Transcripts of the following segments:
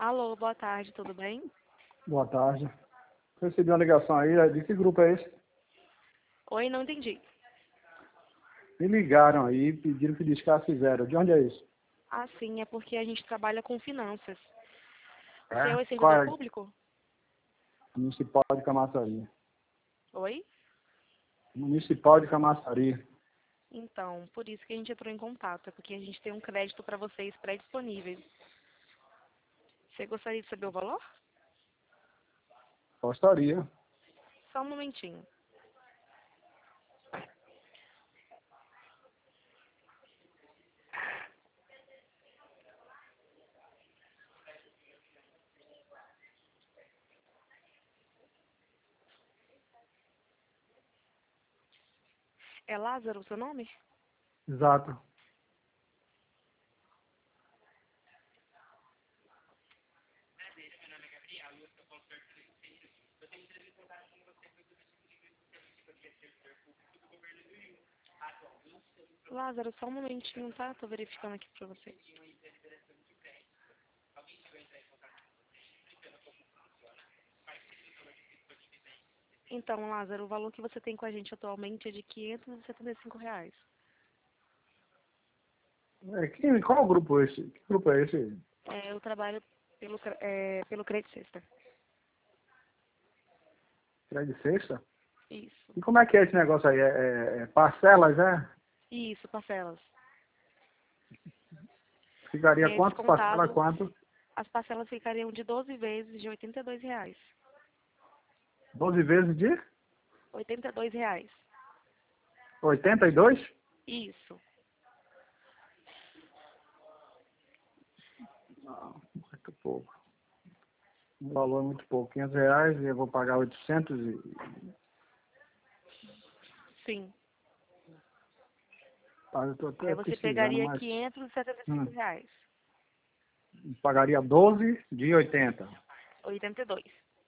Alô, boa tarde, tudo bem? Boa tarde. Recebi uma ligação aí, de que grupo é esse? Oi, não entendi. Me ligaram aí, pediram que descasse zero. De onde é isso? Ah, sim, é porque a gente trabalha com finanças. O seu É? é servidor Qual é? público? Municipal de Camaçari. Oi? Municipal de Camaçari. Então, por isso que a gente entrou em contato, é porque a gente tem um crédito para vocês pré-disponíveis. Você gostaria de saber o valor? Gostaria. Só um momentinho. É Lázaro o seu nome? Exato. Lázaro, só um momentinho, tá? Tô verificando aqui pra você. Então, Lázaro, o valor que você tem com a gente atualmente é de R$ 575. Qual o grupo esse? Que grupo é esse? Eu trabalho pelo Credit Sexta. Crédito sexta? Isso. E como é que é esse negócio aí? É parcelas, é? Isso, parcelas. Ficaria É quanto? Parcela descontado, quanto? as parcelas ficariam de 12 vezes de R$ 82. 12 vezes de R$ 82. 82? Isso. Não, muito pouco. O valor é muito pouco. R$ 500 e eu vou pagar 800 e... Sim. Eu tô Aí até você pesquisando, pegaria mas... R$ 575. Pagaria 12 de 80. 82.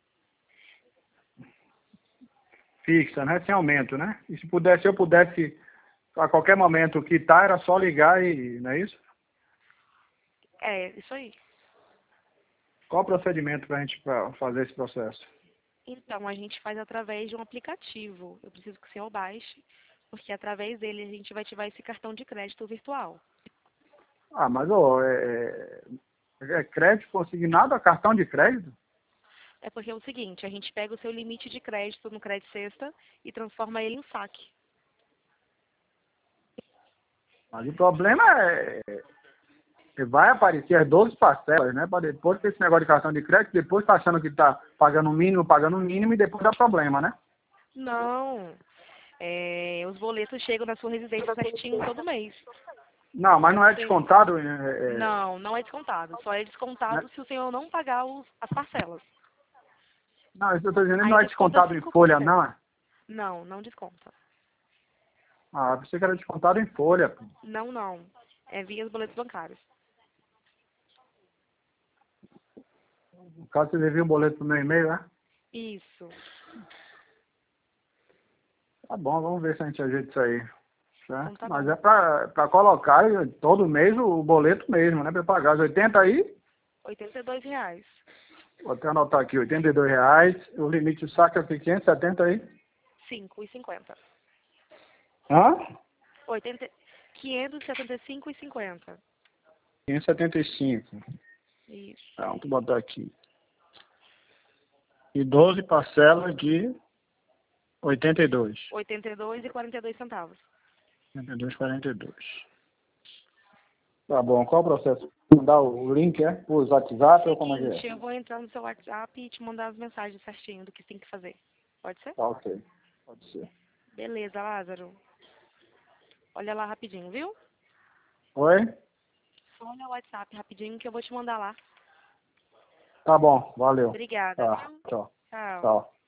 Fixa, né? Sem aumento, né? E se eu pudesse, a qualquer momento quitar, era só ligar e... Não é isso? É, isso aí. Qual o procedimento para a gente fazer esse processo? Então, a gente faz através de um aplicativo. Eu preciso que o senhor baixe, porque através dele a gente vai ativar esse cartão de crédito virtual. Ah, mas ó, é crédito consignado a cartão de crédito? É porque é o seguinte, a gente pega o seu limite de crédito no Credit Sexta e transforma ele em saque. Mas o problema é que vai aparecer as 12 parcelas, né? Para depois ter esse negócio de cartão de crédito, depois tá achando que tá pagando o mínimo e depois dá problema, né? Não. Os boletos chegam na sua residência certinho todo mês. Não, mas não é Você... descontado, Não, não é descontado. Só é né? descontado se o senhor não pagar as parcelas. Não, isso eu estou dizendo, Aí não é desconta descontado em folha, 5%. não é? Não, não desconta. Ah, pensei que era descontado em folha. Pô. Não, não. É via os boletos bancários. No caso, você envia um boleto pro meu e-mail, né? Isso. Tá bom, vamos ver se a gente ajeita isso aí. Então Certo? tá Mas bom. é pra colocar todo mês o boleto mesmo, né? Pra pagar os 80 aí. R$ 82. Vou até anotar aqui, R$ 82. O limite do saque é o que? 570 aí? 5,50. Hã? 575,50. 575. Isso. Então, vou botar aqui. E 12 parcelas de 82. 82,42. 82,42. Tá bom, qual o processo? Mandar o link, por WhatsApp ou como é que Seguinte, é? eu vou entrar no seu WhatsApp e te mandar as mensagens certinho do que tem que fazer. Pode ser? Tá, ok. Pode ser. Beleza, Lázaro. Olha lá rapidinho, viu? Oi? Só olha o WhatsApp rapidinho que eu vou te mandar lá. Tá bom, valeu. Obrigada, Tá, viu? tchau. Tchau. Tchau.